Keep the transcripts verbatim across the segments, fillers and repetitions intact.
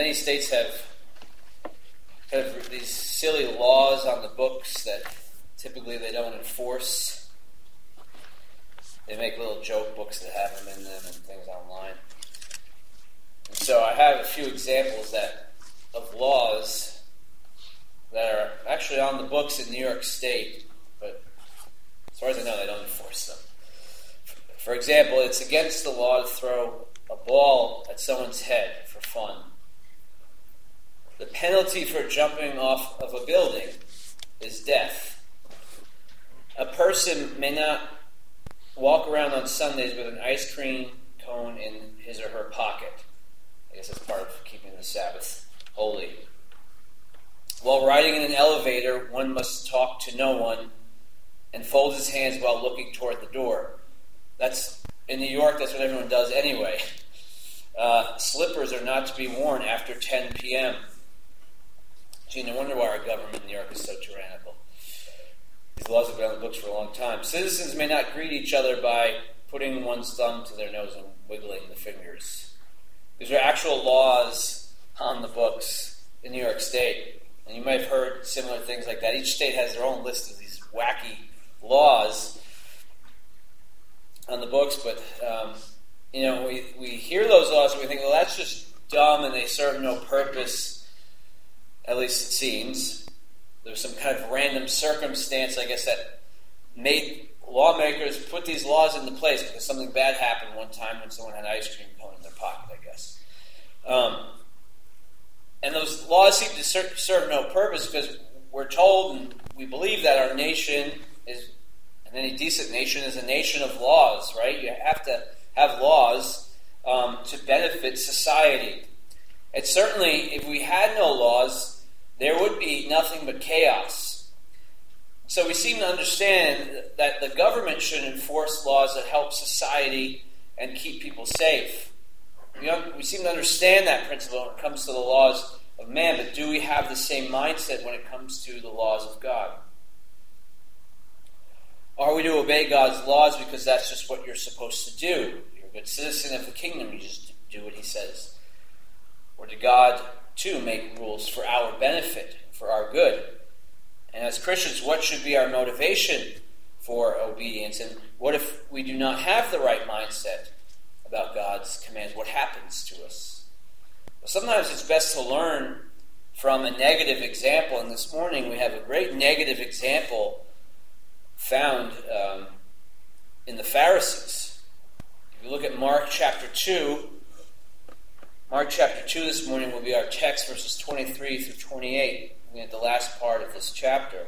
many states have have these silly laws on the books that typically they don't enforce. They make little joke books that have them in them and things online. And so I have a few examples that of laws that are actually on the books in New York State, but as far as I know, they don't enforce them. For example, it's against the law to throw a ball at someone's head for fun. The penalty for jumping off of a building is death. A person may not walk around on Sundays with an ice cream cone in his or her pocket. I guess that's part of keeping the Sabbath holy. While riding in an elevator, one must talk to no one and fold his hands while looking toward the door. That's in New York, that's what everyone does anyway. Uh, slippers are not to be worn after ten p.m. Gee, no wonder why our government in New York is so tyrannical. These laws have been on the books for a long time. Citizens may not greet each other by putting one's thumb to their nose and wiggling the fingers. These are actual laws on the books in New York State. And you might have heard similar things like that. Each state has their own list of these wacky laws on the books, but um, you know, we, we hear those laws and we think, well, that's just dumb and they serve no purpose. At least it seems. There's some kind of random circumstance, I guess, that made lawmakers put these laws into place because something bad happened one time when someone had an ice cream cone in their pocket, I guess. Um, and those laws seem to ser- serve no purpose because we're told and we believe that our nation is, and any decent nation is a nation of laws, right? You have to have laws um, to benefit society. And certainly, if we had no laws, there would be nothing but chaos. So we seem to understand that the government should enforce laws that help society and keep people safe. You know, we seem to understand that principle when it comes to the laws of man, but do we have the same mindset when it comes to the laws of God? Are we to obey God's laws because that's just what you're supposed to do? You're a good citizen of the kingdom, you just do what he says. Or did God, too, make rules for our benefit, for our good? And as Christians, what should be our motivation for obedience? And what if we do not have the right mindset about God's commands? What happens to us? Well, sometimes it's best to learn from a negative example. And this morning we have a great negative example found um, in the Pharisees. If you look at Mark chapter two, Mark chapter two this morning will be our text, verses twenty-three through twenty-eight. Looking at the last part of this chapter.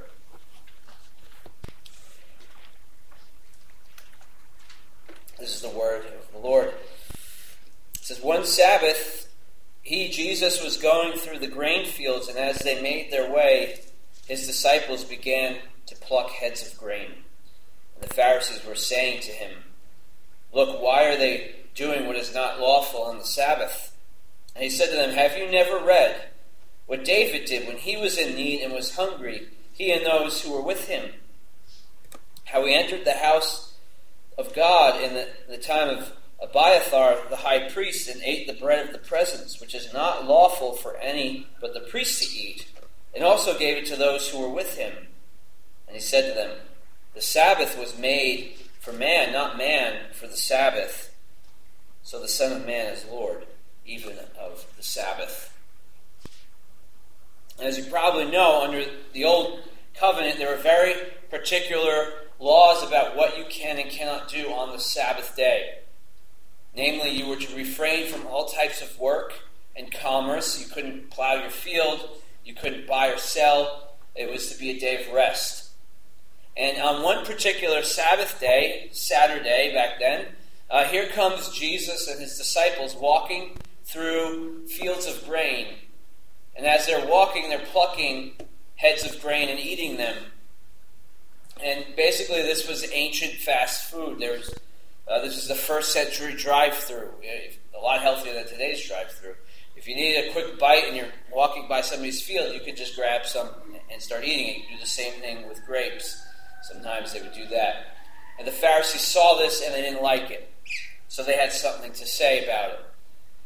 This is the word of the Lord. It says, one Sabbath, he, Jesus, was going through the grain fields, and as they made their way, his disciples began to pluck heads of grain. And the Pharisees were saying to him, look, why are they doing what is not lawful on the Sabbath? And he said to them, have you never read what David did when he was in need and was hungry, he and those who were with him? How he entered the house of God in the, the time of Abiathar the high priest and ate the bread of the presence, which is not lawful for any but the priest to eat, and also gave it to those who were with him. And he said to them, the Sabbath was made for man, not man for the Sabbath. So the Son of Man is Lord, even of the Sabbath. And as you probably know, under the Old Covenant, there were very particular laws about what you can and cannot do on the Sabbath day. Namely, you were to refrain from all types of work and commerce. You couldn't plow your field. You couldn't buy or sell. It was to be a day of rest. And on one particular Sabbath day, Saturday back then, uh, here comes Jesus and his disciples walking through fields of grain. And as they're walking, they're plucking heads of grain and eating them. And basically this was ancient fast food. There was, uh, this is the first century drive-through. A lot healthier than today's drive-through. If you needed a quick bite and you're walking by somebody's field, you could just grab some and start eating it. You could do the same thing with grapes. Sometimes they would do that. And the Pharisees saw this and they didn't like it. So they had something to say about it.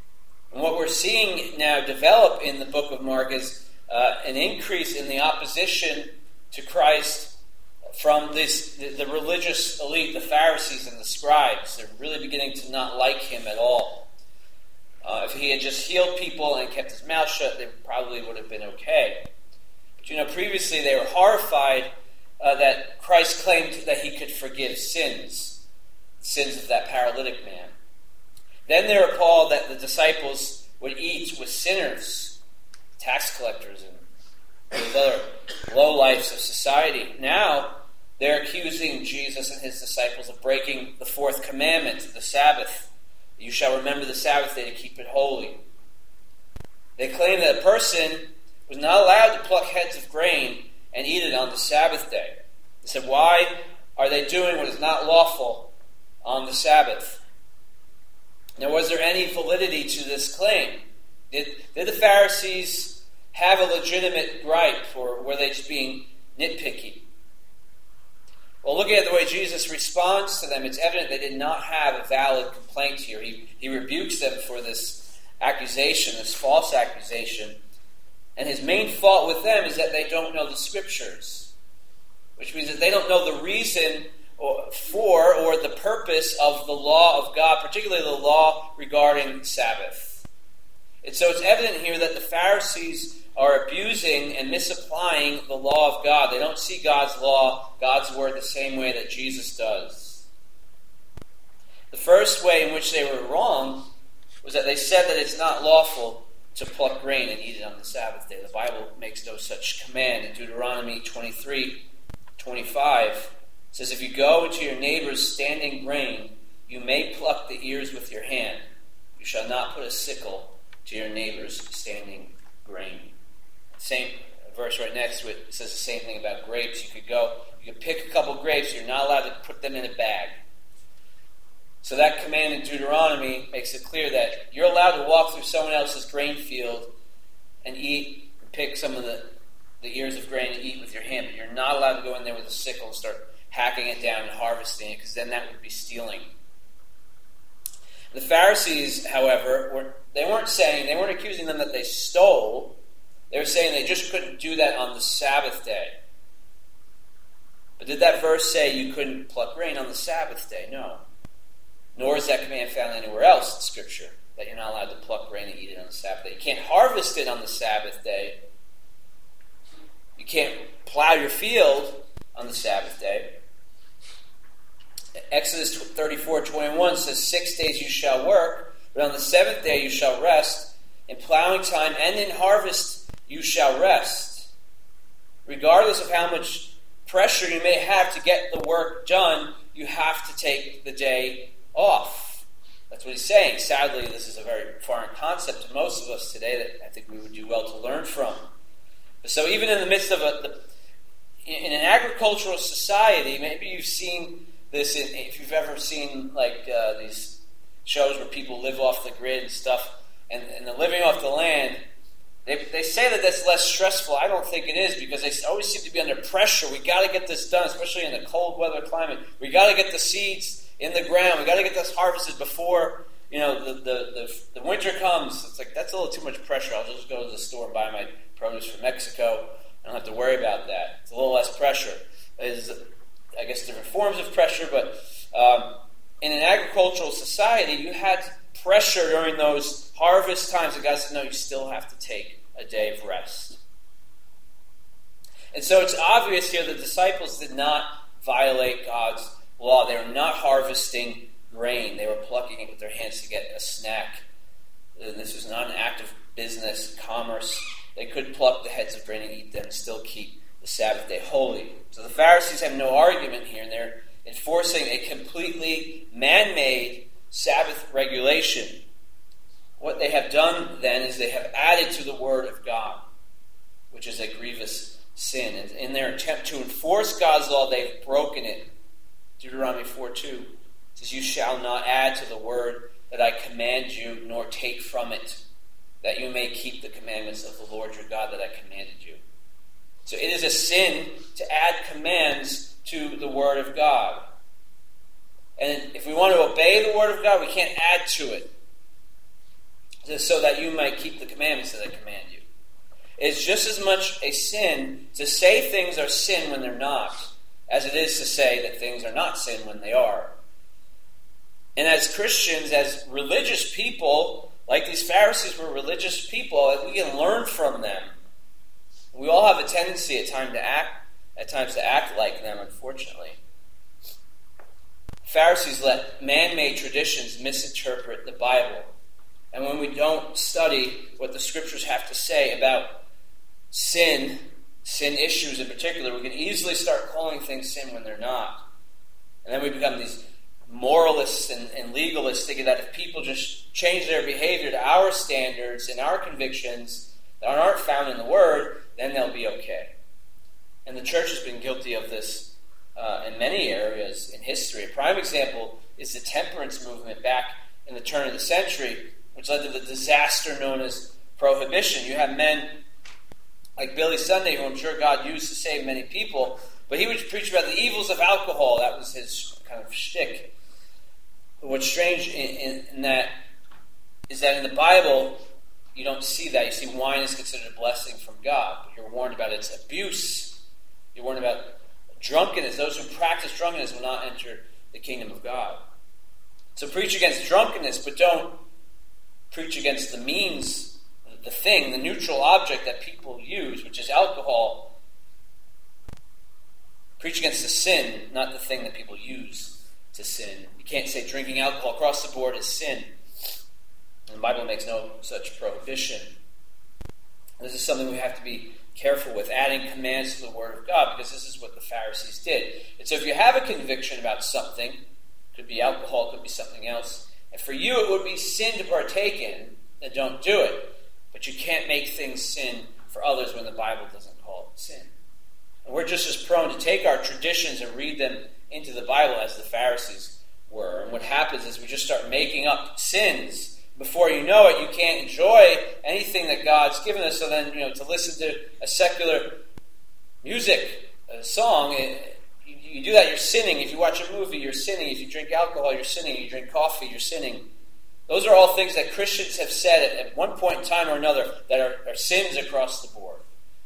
And what we're seeing now develop in the book of Mark is uh, an increase in the opposition to Christ from this the, the religious elite, the Pharisees and the scribes. They're really beginning to not like him at all. Uh, if he had just healed people and kept his mouth shut, they probably would have been okay. But you know, previously they were horrified uh, that Christ claimed that he could forgive sins, sins of that paralytic man. Then they were appalled that the disciples would eat with sinners, tax collectors, and those other lowlifes of society. Now they're accusing Jesus and his disciples of breaking the fourth commandment, the Sabbath. You shall remember the Sabbath day to keep it holy. They claim that a person was not allowed to pluck heads of grain and eat it on the Sabbath day. They said, why are they doing what is not lawful on the Sabbath? Now, was there any validity to this claim? Did, did the Pharisees have a legitimate gripe, or were they just being nitpicky? Well, looking at the way Jesus responds to them, it's evident they did not have a valid complaint here. He, he rebukes them for this accusation, this false accusation. And his main fault with them is that they don't know the Scriptures, which means that they don't know the reason or, for or the purpose of the law of God, particularly the law regarding Sabbath. And so it's evident here that the Pharisees are abusing and misapplying the law of God. They don't see God's law, God's word, the same way that Jesus does. The first way in which they were wrong was that they said that it's not lawful to pluck grain and eat it on the Sabbath day. The Bible makes no such command. In Deuteronomy twenty-three twenty-five, it says, if you go into your neighbor's standing grain, you may pluck the ears with your hand. You shall not put a sickle to your neighbor's standing grain. Same verse right next to it, it says the same thing about grapes. You could go, you could pick a couple grapes, you're not allowed to put them in a bag. So that command in Deuteronomy makes it clear that you're allowed to walk through someone else's grain field and eat, and pick some of the, the ears of grain and eat with your hand, but you're not allowed to go in there with a sickle and start hacking it down and harvesting it, because then that would be stealing. The Pharisees, however, were, they weren't saying, they weren't accusing them that they stole. They were saying they just couldn't do that on the Sabbath day. But did that verse say you couldn't pluck grain on the Sabbath day? No. Nor is that command found anywhere else in Scripture, that you're not allowed to pluck grain and eat it on the Sabbath day. You can't harvest it on the Sabbath day. You can't plow your field on the Sabbath day. Exodus thirty-four twenty-one says, Six days you shall work, but on the seventh day you shall rest. In plowing time and in harvest you shall rest. Regardless of how much pressure you may have to get the work done, you have to take the day off. That's what he's saying. Sadly, this is a very foreign concept to most of us today that I think we would do well to learn from. So even in the midst of a, the, in an agricultural society, maybe you've seen this, in, if you've ever seen like uh, these shows where people live off the grid and stuff, and, and they're living off the land, they, they say that that's less stressful. I don't think it is, because they always seem to be under pressure. We got to get this done, especially in the cold weather climate. We got to get the seeds in the ground. We got to get this harvested before, you know, the, the, the, the winter comes. It's like, that's a little too much pressure. I'll just go to the store and buy my produce from Mexico. I don't have to worry about that. It's a little less pressure. There's, I guess, different forms of pressure, but um, in an agricultural society, you had pressure during those harvest times. And God said, no, you still have to take a day of rest. And so it's obvious here the disciples did not violate God's law. They were not harvesting grain. They were plucking it with their hands to get a snack. And this was not an act of business, commerce. They could pluck the heads of grain and eat them and still keep the Sabbath day holy. So the Pharisees have no argument here, and they're enforcing a completely man-made Sabbath regulation. What they have done then is they have added to the Word of God, which is a grievous sin. And in their attempt to enforce God's law, they've broken it. Deuteronomy four two says, you shall not add to the word that I command you, nor take from it, that you may keep the commandments of the Lord your God that I commanded you. So it is a sin to add commands to the Word of God. And if we want to obey the Word of God, we can't add to it. so that you might keep the commandments that I command you. It's just as much a sin to say things are sin when they're not, as it is to say that things are not sin when they are. And as Christians, as religious people, like these Pharisees were religious people, we can learn from them. We all have a tendency at times to act, at times to act like them, unfortunately. Pharisees let man-made traditions misinterpret the Bible. And when we don't study what the Scriptures have to say about sin, sin issues in particular, we can easily start calling things sin when they're not. And then we become these moralists and, and legalists, thinking that if people just change their behavior to our standards and our convictions that aren't found in the Word, then they'll be okay. And the church has been guilty of this uh, in many areas in history. A prime example is the temperance movement back in the turn of the century, which led to the disaster known as prohibition. You have men like Billy Sunday, who I'm sure God used to save many people, but he would preach about the evils of alcohol. That was his kind of shtick. But what's strange in, in, in that is that in the Bible, you don't see that. You see wine is considered a blessing from God, but you're warned about its abuse. You're warned about drunkenness. Those who practice drunkenness will not enter the kingdom of God. So preach against drunkenness, but don't preach against the means, the thing, the neutral object that people use, which is alcohol. Preach against the sin, not the thing that people use to sin. You can't say drinking alcohol across the board is sin. And the Bible makes no such prohibition. This is something we have to be careful with, adding commands to the Word of God, because this is what the Pharisees did. And so if you have a conviction about something, it could be alcohol, it could be something else, and for you it would be sin to partake in, then don't do it. But you can't make things sin for others when the Bible doesn't call it sin. And we're just as prone to take our traditions and read them into the Bible as the Pharisees were. And what happens is we just start making up sins. Before you know it, you can't enjoy anything that God's given us. So then, you know, to listen to a secular music, a song, it, you, you do that, you're sinning. If you watch a movie, you're sinning. If you drink alcohol, you're sinning. You drink coffee, you're sinning. Those are all things that Christians have said at, at one point in time or another that are, are sins across the board.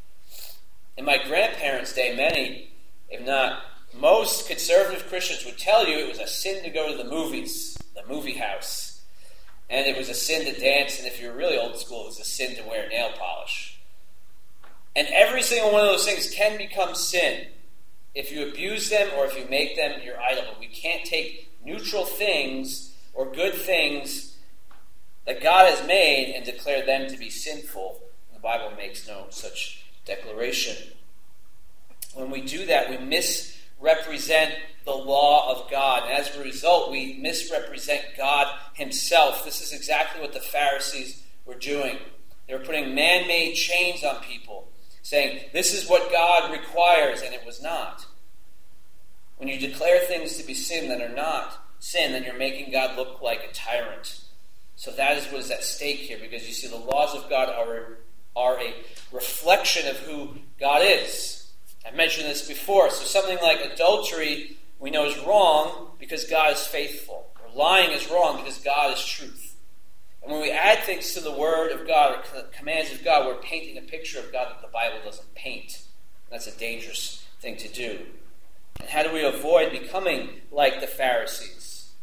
In my grandparents' day, many, if not most, conservative Christians would tell you it was a sin to go to the movies, the movie house. And it was a sin to dance, and if you're really old school, it was a sin to wear nail polish. And every single one of those things can become sin if you abuse them or if you make them your idol. But we can't take neutral things or good things that God has made and declare them to be sinful. The Bible makes no such declaration. When we do that, we misrepresent the law of God. And as a result, we misrepresent God himself. This is exactly what the Pharisees were doing. They were putting man-made chains on people, saying, this is what God requires, and it was not. When you declare things to be sin that are not sin, then you're making God look like a tyrant. So that is what is at stake here, because you see the laws of God are, are a reflection of who God is. I mentioned this before. So something like adultery we know is wrong because God is faithful. Or lying is wrong because God is truth. And when we add things to the Word of God or commands of God, we're painting a picture of God that the Bible doesn't paint. That's a dangerous thing to do. And how do we avoid becoming like the Pharisees?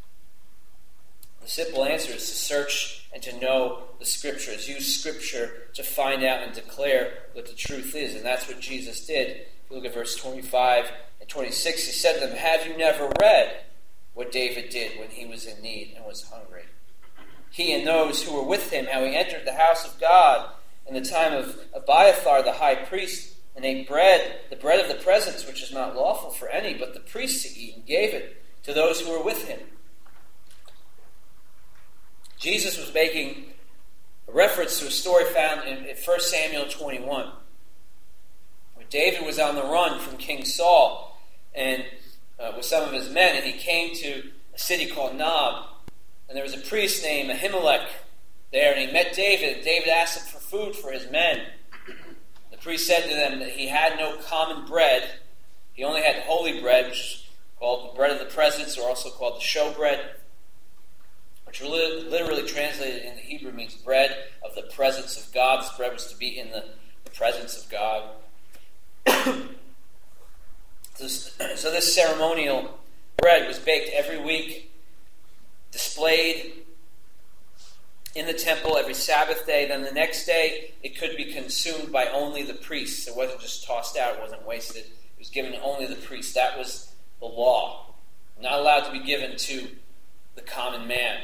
The simple answer is to search and to know the Scriptures. Use Scripture to find out and declare what the truth is. And that's what Jesus did. If you look at verse twenty-five and twenty-six, he said to them, have you never read what David did when he was in need and was hungry? He and those who were with him, how he entered the house of God in the time of Abiathar the high priest, and ate bread, the bread of the presence, which is not lawful for any but the priests to eat, and gave it to those who were with him. Jesus was making a reference to a story found in First Samuel twenty-one, where David was on the run from King Saul and uh, with some of his men, and he came to a city called Nob, and there was a priest named Ahimelech there, and he met David, and David asked him for food for his men. The priest said to them that he had no common bread. He only had holy bread, which is called the bread of the presence, or also called the showbread. which literally translated in the Hebrew means bread of the presence of God. This bread was to be in the, the presence of God. So this ceremonial bread was baked every week, displayed in the temple every Sabbath day. Then the next day, it could be consumed by only the priests. It wasn't just tossed out. It wasn't wasted. It was given to only the priests. That was the law. Not allowed to be given to the common man.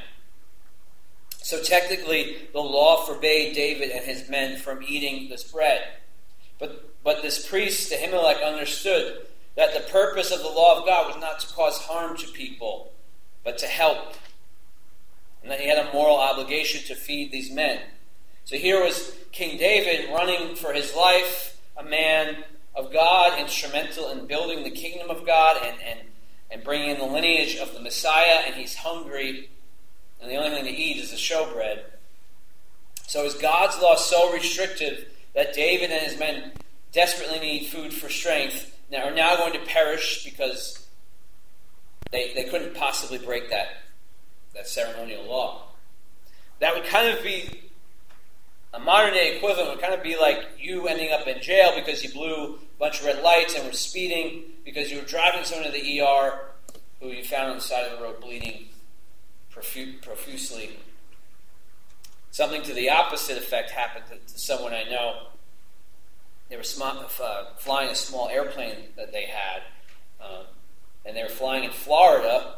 So technically, the law forbade David and his men from eating this bread. But, but this priest, Ahimelech, understood that the purpose of the law of God was not to cause harm to people, but to help. And that he had a moral obligation to feed these men. So here was King David running for his life, a man of God, instrumental in building the kingdom of God and, and, and bringing in the lineage of the Messiah, and he's hungry, and the only thing to eat is the showbread. So is God's law so restrictive that David and his men desperately need food for strength, now are now going to perish because they, they couldn't possibly break that that ceremonial law? That would kind of be a modern day equivalent. Would kind of be like you ending up in jail because you blew a bunch of red lights and were speeding because you were driving someone to the E R who you found on the side of the road bleeding profu- profusely. Something to the opposite effect happened to, to someone I know. They were sm- uh, flying a small airplane that they had, uh, and they were flying in Florida.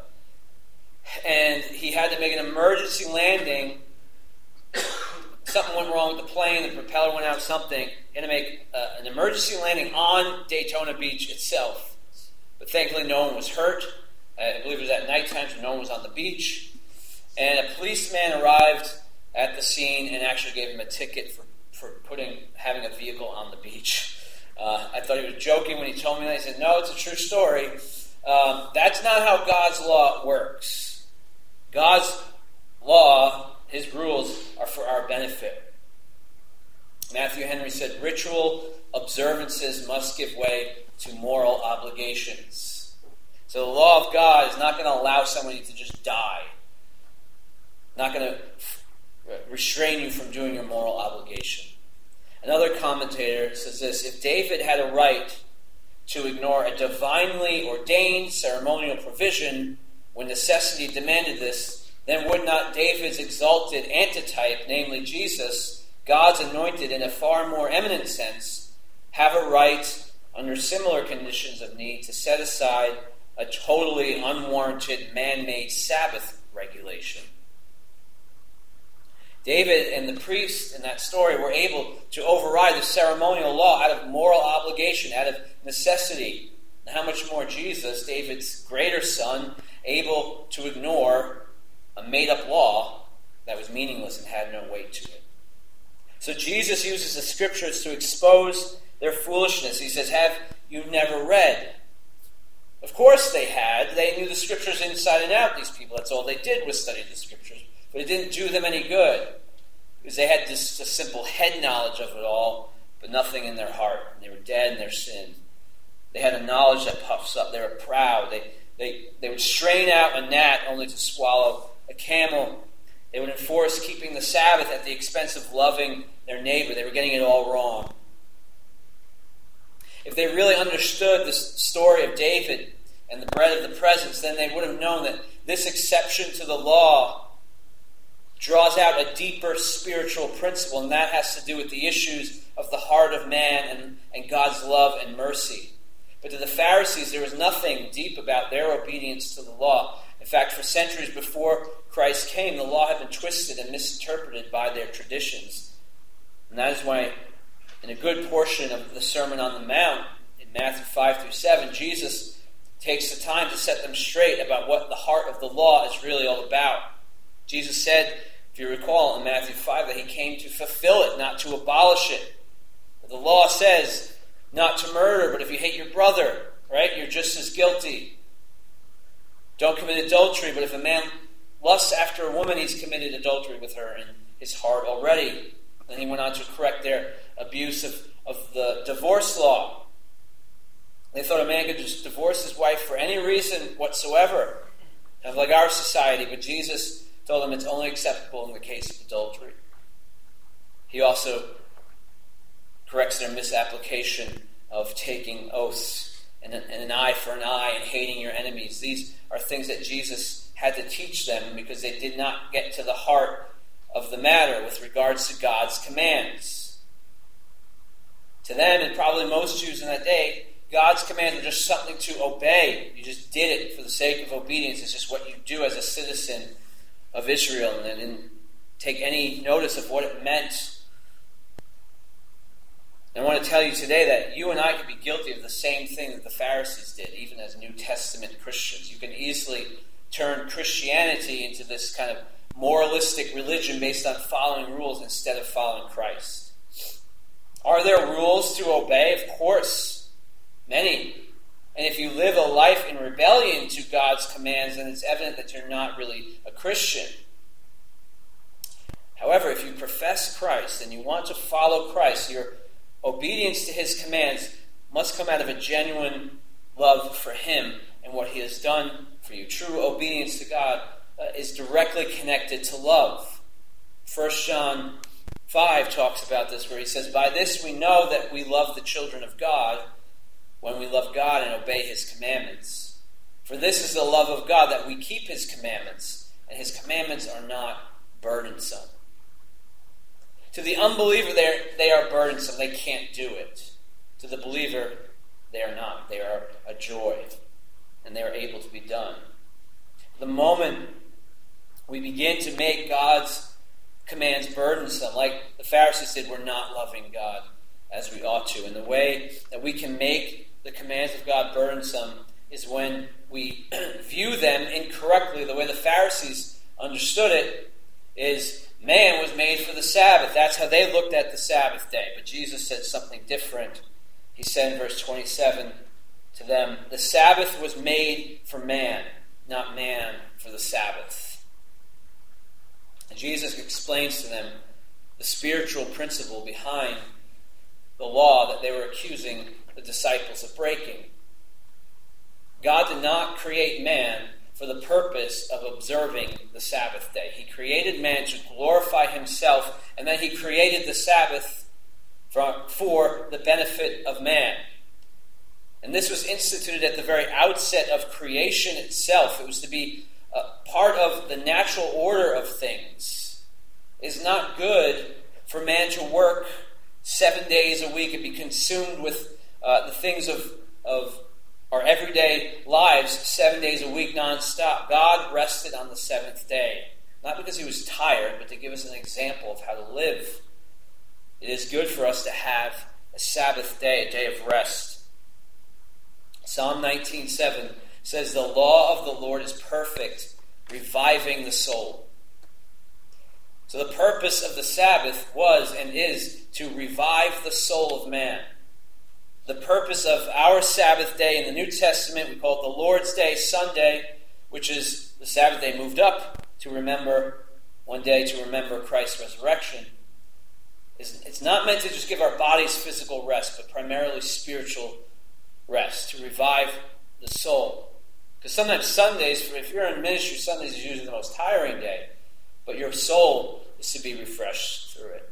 And he had to make an emergency landing. Something went wrong with the plane. The propeller went out, something. He had to make uh, an emergency landing on Daytona Beach itself. But thankfully no one was hurt. I believe it was at nighttime, so no one was on the beach. And a policeman arrived at the scene and actually gave him a ticket for, for putting having a vehicle on the beach. Uh, I thought he was joking when he told me that. He said, no, it's a true story. Um, that's not how God's law works. God's law, his rules, are for our benefit. Matthew Henry said, ritual observances must give way to moral obligations. So the law of God is not going to allow somebody to just die. Not going to restrain you from doing your moral obligation. Another commentator says this: if David had a right to ignore a divinely ordained ceremonial provision when necessity demanded this, then would not David's exalted antitype, namely Jesus, God's anointed in a far more eminent sense, have a right, under similar conditions of need, to set aside a totally unwarranted man-made Sabbath regulation? David and the priests in that story were able to override the ceremonial law out of moral obligation, out of necessity. And how much more Jesus, David's greater son, able to ignore a made-up law that was meaningless and had no weight to it. So Jesus uses the scriptures to expose their foolishness. He says, have you never read? Of course they had. They knew the scriptures inside and out, these people. That's all they did was study the scriptures. But it didn't do them any good, because they had just a simple head knowledge of it all, but nothing in their heart. And they were dead in their sin. They had a knowledge that puffs up. They were proud. They, they, they would strain out a gnat only to swallow a camel. They would enforce keeping the Sabbath at the expense of loving their neighbor. They were getting it all wrong. If they really understood the story of David and the bread of the presence, then they would have known that this exception to the law draws out a deeper spiritual principle, and that has to do with the issues of the heart of man and, and God's love and mercy. But to the Pharisees, there was nothing deep about their obedience to the law. In fact, for centuries before Christ came, the law had been twisted and misinterpreted by their traditions. And that is why in a good portion of the Sermon on the Mount, in Matthew five through seven, Jesus takes the time to set them straight about what the heart of the law is really all about. Jesus said, if you recall in Matthew five, that he came to fulfill it, not to abolish it. The law says not to murder, but if you hate your brother, right, you're just as guilty. Don't commit adultery, but if a man lusts after a woman, he's committed adultery with her in his heart already. Then he went on to correct their abuse of, of the divorce law. They thought a man could just divorce his wife for any reason whatsoever, kind of like our society, but Jesus told them it's only acceptable in the case of adultery. He also corrects their misapplication of taking oaths and an, and an eye for an eye and hating your enemies. These are things that Jesus had to teach them because they did not get to the heart of the matter with regards to God's commands. To them, and probably most Jews in that day, God's commands were just something to obey. You just did it for the sake of obedience. It's just what you do as a citizen of Israel, and they didn't take any notice of what it meant. And I want to tell you today that you and I could be guilty of the same thing that the Pharisees did, even as New Testament Christians. You can easily turn Christianity into this kind of moralistic religion based on following rules instead of following Christ. Are there rules to obey? Of course, many. And if you live a life in rebellion to God's commands, then it's evident that you're not really a Christian. However, if you profess Christ and you want to follow Christ, your obedience to his commands must come out of a genuine love for him and what he has done for you. True obedience to God uh, is directly connected to love. First John five talks about this, where he says, "By this we know that we love the children of God, when we love God and obey his commandments. For this is the love of God, that we keep his commandments, and his commandments are not burdensome." To the unbeliever, they are burdensome. They can't do it. To the believer, they are not. They are a joy, and they are able to be done. The moment we begin to make God's commands burdensome, like the Pharisees did, we're not loving God as we ought to. And the way that we can make the commands of God burdensome is when we view them incorrectly. The way the Pharisees understood it is man was made for the Sabbath. That's how they looked at the Sabbath day. But Jesus said something different. He said in verse twenty-seven to them, "The Sabbath was made for man, not man for the Sabbath." And Jesus explains to them the spiritual principle behind the law that they were accusing the disciples of breaking. God did not create man for the purpose of observing the Sabbath day. He created man to glorify himself, and then he created the Sabbath for, for the benefit of man. And this was instituted at the very outset of creation itself. It was to be a part of the natural order of things. It is not good for man to work seven days a week and be consumed with uh, the things of, of our everyday lives seven days a week nonstop. God rested on the seventh day, not because he was tired, but to give us an example of how to live. It is good for us to have a Sabbath day, a day of rest. Psalm nineteen seven says, "The law of the Lord is perfect, reviving the soul." So the purpose of the Sabbath was and is to revive the soul of man. The purpose of our Sabbath day in the New Testament, we call it the Lord's Day, Sunday, which is the Sabbath day moved up to remember, one day to remember Christ's resurrection. It's not meant to just give our bodies physical rest, but primarily spiritual rest, to revive the soul. Because sometimes Sundays, if you're in ministry, Sundays is usually the most tiring day, but your soul is to be refreshed through it.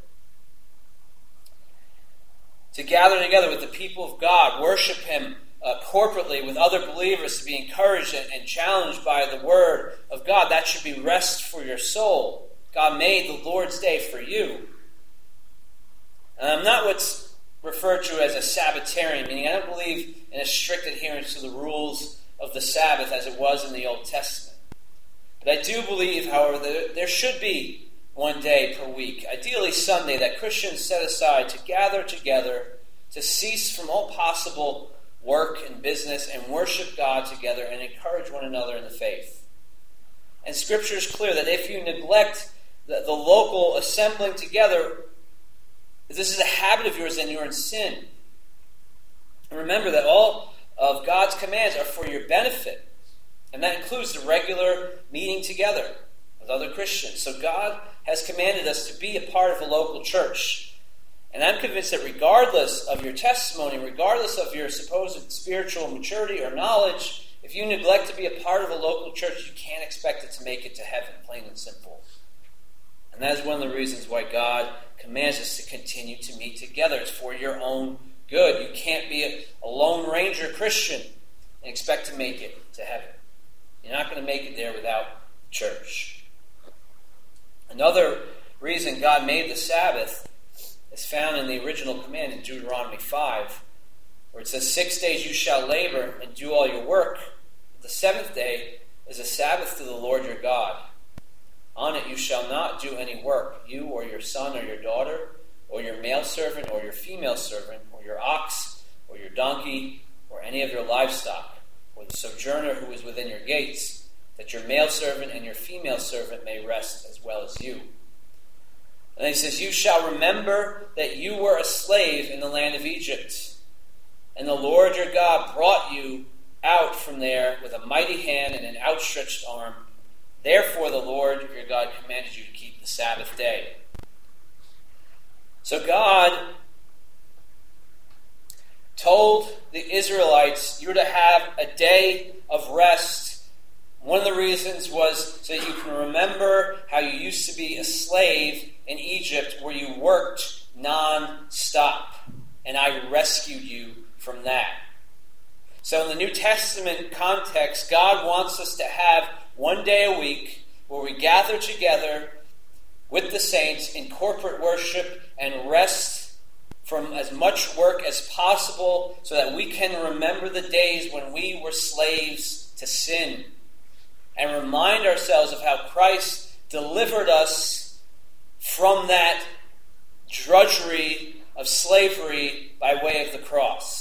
To gather together with the people of God, worship him uh, corporately with other believers, to be encouraged and, and challenged by the word of God, that should be rest for your soul. God made the Lord's Day for you. And I'm not what's referred to as a Sabbatarian, meaning I don't believe in a strict adherence to the rules of the Sabbath as it was in the Old Testament. But I do believe, however, that there should be one day per week, ideally Sunday, that Christians set aside to gather together, to cease from all possible work and business and worship God together and encourage one another in the faith. And Scripture is clear that if you neglect the, the local assembling together, if this is a habit of yours, then you're in sin. And remember that all of God's commands are for your benefit. And that includes the regular meeting together with other Christians. So God has commanded us to be a part of a local church. And I'm convinced that regardless of your testimony, regardless of your supposed spiritual maturity or knowledge, If you neglect to be a part of a local church, you can't expect it to make it to heaven, plain and simple. And that is one of the reasons why God commands us to continue to meet together. It's for your own good. You can't be a, a Lone Ranger Christian and expect to make it to heaven. You're not going to make it there without church. Another reason God made the Sabbath is found in the original command in Deuteronomy five, where it says, Six days you shall labor and do all your work. But the seventh day is a Sabbath to the Lord your God. On it you shall not do any work, you or your son or your daughter, or your male servant or your female servant, or your ox or your donkey, or any of your livestock, or the sojourner who is within your gates, that your male servant and your female servant may rest as well as you. And he says, You shall remember that you were a slave in the land of Egypt, and the Lord your God brought you out from there with a mighty hand and an outstretched arm. Therefore the Lord your God commanded you to keep the Sabbath day. So God told the Israelites, you're to have a day of rest. One of the reasons was so that you can remember how you used to be a slave in Egypt where you worked non-stop. And I rescued you from that. So in the New Testament context, God wants us to have one day a week where we gather together with the saints in corporate worship and rest from as much work as possible so that we can remember the days when we were slaves to sin and remind ourselves of how Christ delivered us from that drudgery of slavery by way of the cross.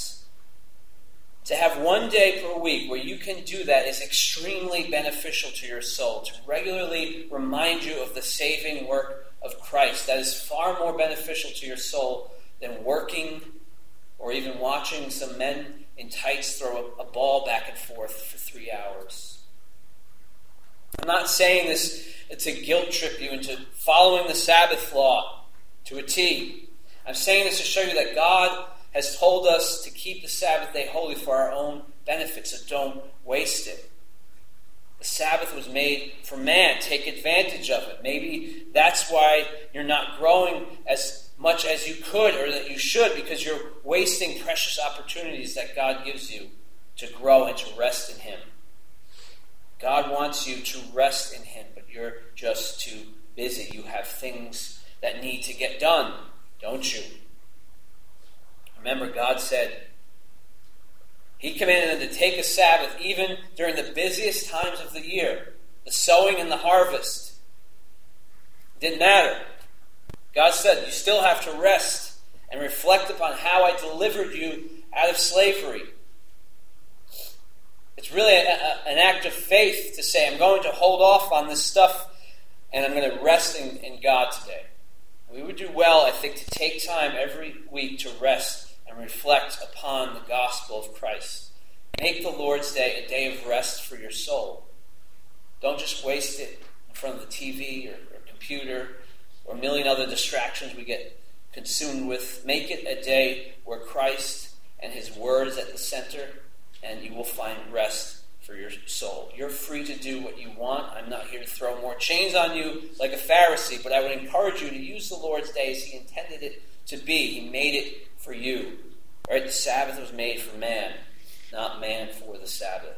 To have one day per week where you can do that is extremely beneficial to your soul, to regularly remind you of the saving work of Christ. That is far more beneficial to your soul than working or even watching some men in tights throw a ball back and forth for three hours. I'm not saying this to guilt trip you into following the Sabbath law to a T. I'm saying this to show you that God has told us to keep the Sabbath day holy for our own benefit, so don't waste it. The Sabbath was made for man. Take advantage of it. Maybe that's why you're not growing as much as you could or that you should, because you're wasting precious opportunities that God gives you to grow and to rest in Him. God wants you to rest in Him, but you're just too busy. You have things that need to get done, don't you? Remember, God said He commanded them to take a Sabbath even during the busiest times of the year, the sowing and the harvest. It didn't matter. God said, you still have to rest and reflect upon how I delivered you out of slavery. It's really a, a, an act of faith to say, I'm going to hold off on this stuff and I'm going to rest in, in God today. We would do well, I think, to take time every week to rest and reflect upon the gospel of Christ. Make the Lord's Day a day of rest for your soul. Don't just waste it in front of the T V or, or computer or a million other distractions we get consumed with. Make it a day where Christ and His Word is at the center, and you will find rest for your soul. You're free to do what you want. I'm not here to throw more chains on you like a Pharisee, but I would encourage you to use the Lord's Day as He intended it to be. He made it for you. Right? The Sabbath was made for man, not man for the Sabbath.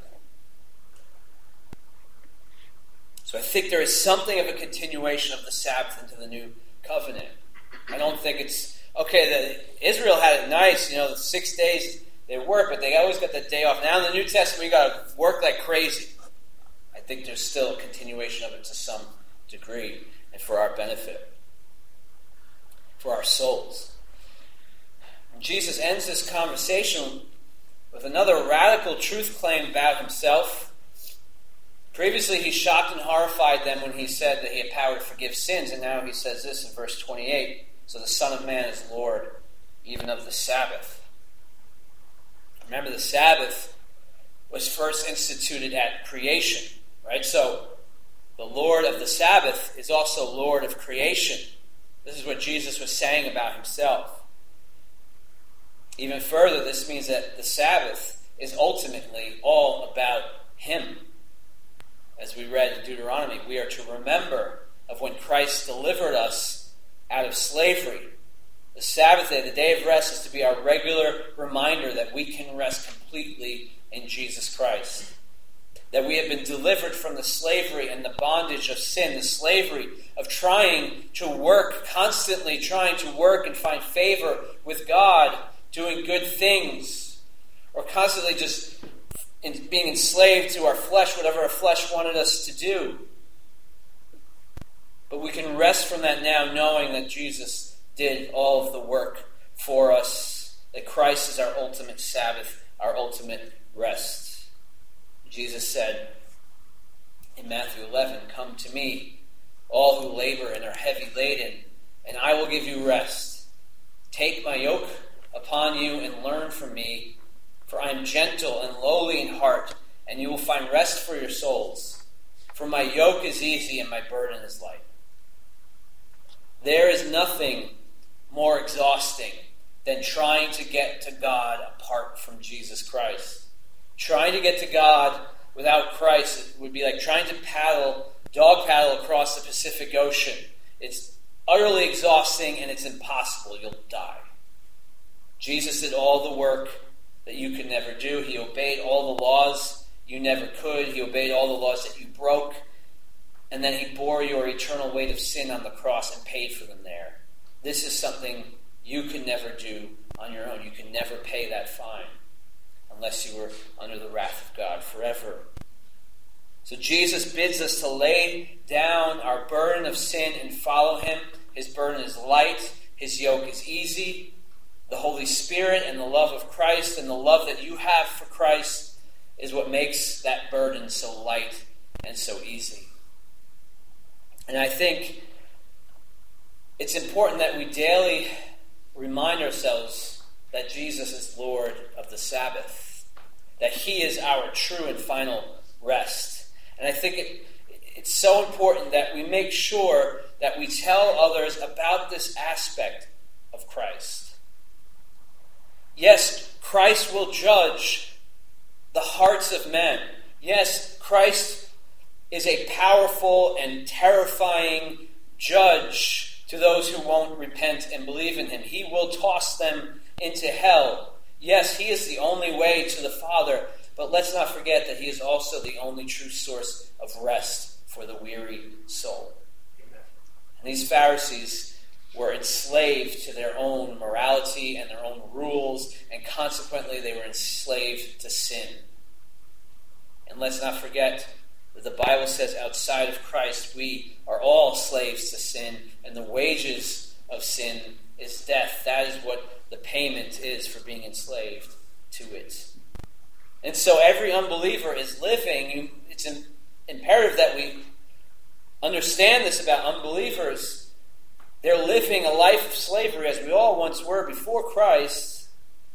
So I think there is something of a continuation of the Sabbath into the new covenant. I don't think it's, okay, the, Israel had it nice, you know, the six days they work, but they always got that day off. Now in the New Testament, we got to work like crazy. I think there's still a continuation of it to some degree, and for our benefit, for our souls. And Jesus ends this conversation with another radical truth claim about Himself. Previously, He shocked and horrified them when He said that He had power to forgive sins, and now He says this in verse twenty-eight, so the Son of Man is Lord, even of the Sabbath. Remember, the Sabbath was first instituted at creation, right? So, the Lord of the Sabbath is also Lord of creation. This is what Jesus was saying about Himself. Even further, this means that the Sabbath is ultimately all about him. As we read in Deuteronomy, we are to remember of when Christ delivered us out of slavery. The Sabbath day, the day of rest, is to be our regular reminder that we can rest completely in Jesus Christ. That we have been delivered from the slavery and the bondage of sin, the slavery of trying to work, constantly trying to work and find favor with God, doing good things, or constantly just being enslaved to our flesh, whatever our flesh wanted us to do. But we can rest from that now, knowing that Jesus did all of the work for us, that Christ is our ultimate Sabbath, our ultimate rest. Jesus said in Matthew eleven, "Come to me, all who labor and are heavy laden, and I will give you rest. Take my yoke upon you and learn from me, for I am gentle and lowly in heart, and you will find rest for your souls. For my yoke is easy and my burden is light." There is nothing more exhausting than trying to get to God apart from Jesus Christ. Trying to get to God without Christ would be like trying to paddle, dog paddle across the Pacific Ocean. It's utterly exhausting and it's impossible. You'll die. Jesus did all the work that you could never do. He obeyed all the laws you never could. He obeyed all the laws that you broke. And then he bore your eternal weight of sin on the cross and paid for them there. This is something you can never do on your own. You can never pay that fine unless you were under the wrath of God forever. So Jesus bids us to lay down our burden of sin and follow him. His burden is light. His yoke is easy. The Holy Spirit and the love of Christ and the love that you have for Christ is what makes that burden so light and so easy. And I think it's important that we daily remind ourselves that Jesus is Lord of the Sabbath, that he is our true and final rest. And I think it, it's so important that we make sure that we tell others about this aspect of Christ. Yes, Christ will judge the hearts of men. Yes, Christ is a powerful and terrifying judge to those who won't repent and believe in him. He will toss them into hell. Yes, he is the only way to the Father, but let's not forget that he is also the only true source of rest for the weary soul. Amen. And these Pharisees were enslaved to their own morality and their own rules, and consequently they were enslaved to sin. And let's not forget that the Bible says outside of Christ we are all slaves to sin, and the wages of sin is death. That is what the payment is for being enslaved to it. And so every unbeliever is living, it's imperative that we understand this about unbelievers. They're living a life of slavery as we all once were before Christ.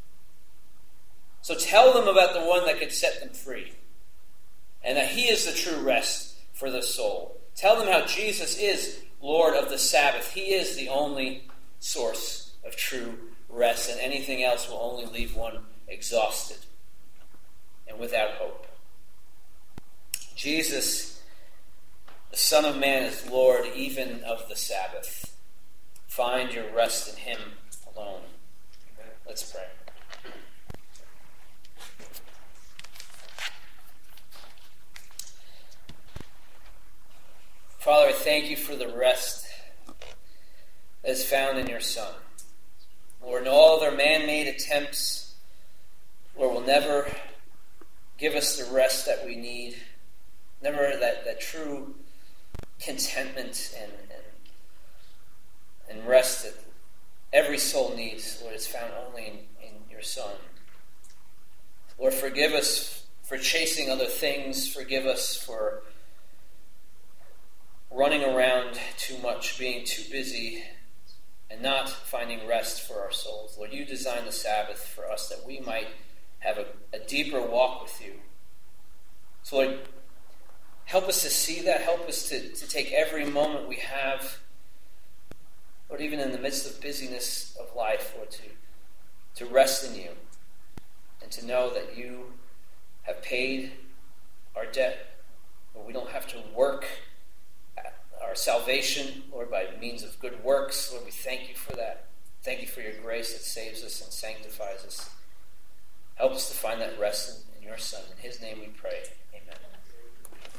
So tell them about the one that could set them free, and that he is the true rest for the soul. Tell them how Jesus is Lord of the Sabbath. He is the only source of true rest, and anything else will only leave one exhausted and without hope. Jesus, the Son of Man, is Lord even of the Sabbath. Find your rest in him alone. Let's pray. Father, I thank you for the rest that is found in your Son. Lord, in all their man-made attempts, Lord, will never give us the rest that we need, never that, that true contentment and, and, and rest that every soul needs, Lord, is found only in, in your Son. Lord, forgive us for chasing other things. Forgive us for running around too much, being too busy, and not finding rest for our souls. Lord, you designed the Sabbath for us that we might have a, a deeper walk with you. So, Lord, help us to see that. Help us to, to take every moment we have, Lord, even in the midst of busyness of life, Lord, to, to rest in you and to know that you have paid our debt. Lord, we don't have to work at our salvation, Lord, by means of good works. Lord, we thank you for that. Thank you for your grace that saves us and sanctifies us. Help us to find that rest in, in your Son. In his name we pray. Amen.